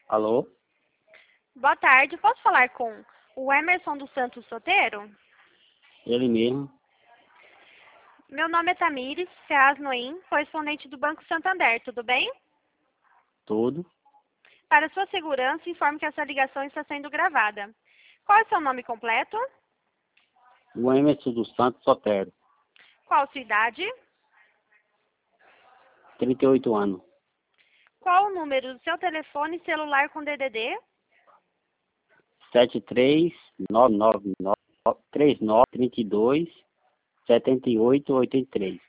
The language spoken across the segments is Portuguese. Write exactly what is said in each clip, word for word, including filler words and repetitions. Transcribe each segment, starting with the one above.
Alô? Boa tarde, posso falar com o Emerson dos Santos Soteiro? Ele mesmo? Meu nome é Tamires Ferraz Noim, correspondente do Banco Santander, tudo bem? Tudo? Para sua segurança, informo que essa ligação está sendo gravada. Qual é o seu nome completo? O Emerson dos Santos Sotero, Qual a sua idade? trinta e oito anos. Qual o número do seu telefone celular com D D D? sete três nove nove nove três nove três dois sete oito oito três.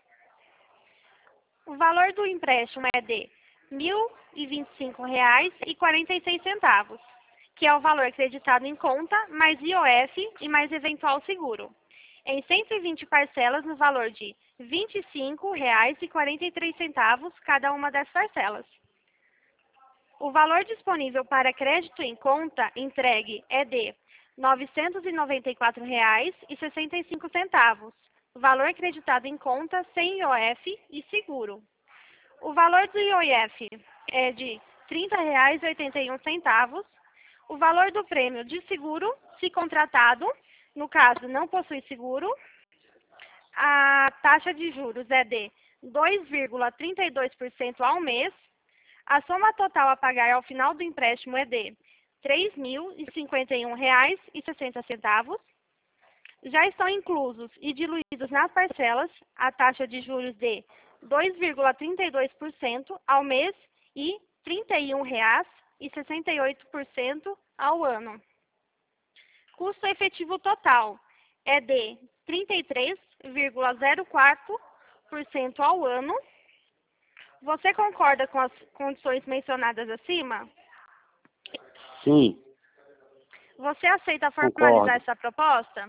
O valor do empréstimo é de mil e vinte e cinco reais e quarenta e seis centavos, que é o valor acreditado em conta, mais I O F e mais eventual seguro, em cento e vinte parcelas no valor de vinte e cinco reais e quarenta e três centavos cada uma das parcelas. O valor disponível para crédito em conta entregue é de novecentos e noventa e quatro reais e sessenta e cinco centavos, valor acreditado em conta sem I O F e seguro. O valor do I O F é de trinta reais e oitenta e um centavos. O valor do prêmio de seguro, se contratado, no caso não possui seguro, a taxa de juros é de dois vírgula trinta e dois por cento ao mês. A soma total a pagar ao final do empréstimo é de três mil e cinquenta e um reais e sessenta centavos. Já estão inclusos e diluídos nas parcelas a taxa de juros de dois vírgula trinta e dois por cento ao mês e trinta e um reais e sessenta e oito por cento ao ano. Custo efetivo total é de trinta e três vírgula zero quatro por cento ao ano. Você concorda com as condições mencionadas acima? Sim, Você aceita concordo. formalizar essa proposta?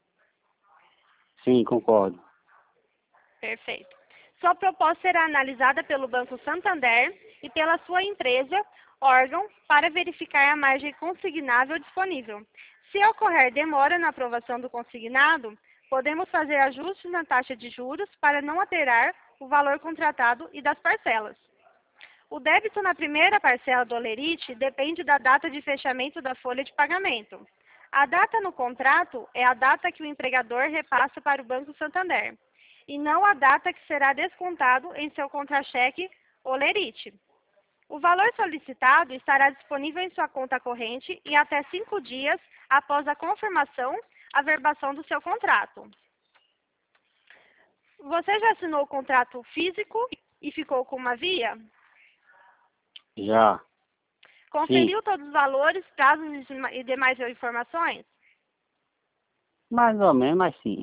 Sim, concordo. Perfeito. Sua proposta será analisada pelo Banco Santander e pela sua empresa, órgão, para verificar a margem consignável disponível. Se ocorrer demora na aprovação do consignado, podemos fazer ajustes na taxa de juros para não alterar o valor contratado e das parcelas. O débito na primeira parcela do Olerite depende da data de fechamento da folha de pagamento. A data no contrato é a data que o empregador repassa para o Banco Santander, e não a data que será descontado em seu contra-cheque Olerite. O valor solicitado estará disponível em sua conta corrente e até cinco dias após a confirmação, averbação do seu contrato. Você já assinou o contrato físico e ficou com uma via? Já. Conferiu Sim. todos os valores, prazos e demais informações? Mais ou menos, mas sim.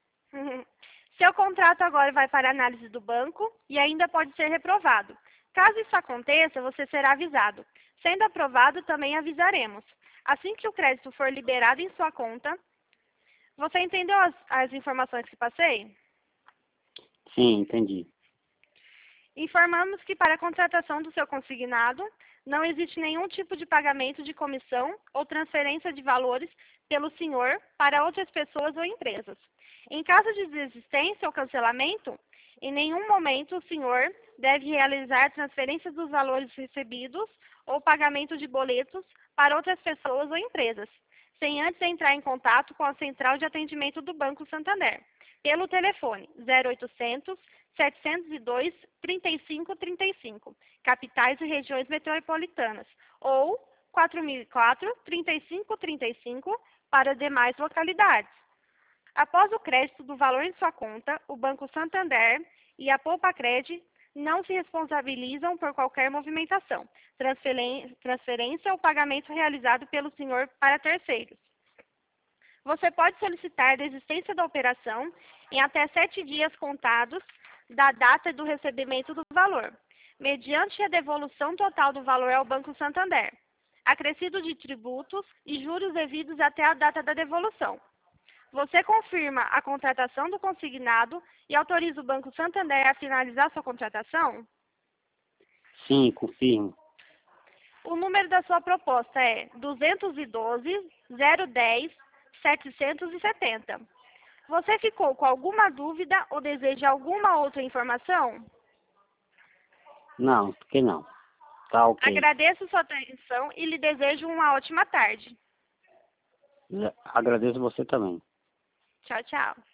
Seu contrato agora vai para análise do banco e ainda pode ser reprovado. Caso isso aconteça, você será avisado. Sendo aprovado, também avisaremos. Assim que o crédito for liberado em sua conta, você entendeu as, as informações que passei? Sim, entendi. Informamos que para a contratação do seu consignado, não existe nenhum tipo de pagamento de comissão ou transferência de valores pelo senhor para outras pessoas ou empresas. Em caso de desistência ou cancelamento, em nenhum momento o senhor deve realizar transferência dos valores recebidos ou pagamento de boletos para outras pessoas ou empresas, sem antes entrar em contato com a central de atendimento do Banco Santander, pelo telefone zero oitocentos, setecentos e dois, trinta e cinco trinta e cinco, capitais e regiões metropolitanas, ou quatro mil e quatro, trinta e cinco trinta e cinco para demais localidades. Após o crédito do valor em sua conta, o Banco Santander e a Poupacred não se responsabilizam por qualquer movimentação, transferência ou pagamento realizado pelo senhor para terceiros. Você pode solicitar a desistência da operação em até sete dias contados da data do recebimento do valor, mediante a devolução total do valor ao Banco Santander, acrescido de tributos e juros devidos até a data da devolução. Você confirma a contratação do consignado e autoriza o Banco Santander a finalizar sua contratação? Sim, confirmo. O número da sua proposta é duzentos e doze, zero dez, setecentos e setenta. Você ficou com alguma dúvida ou deseja alguma outra informação? Não, por que não? Tá ok. Agradeço sua atenção e lhe desejo uma ótima tarde. Agradeço você também. Tchau, tchau.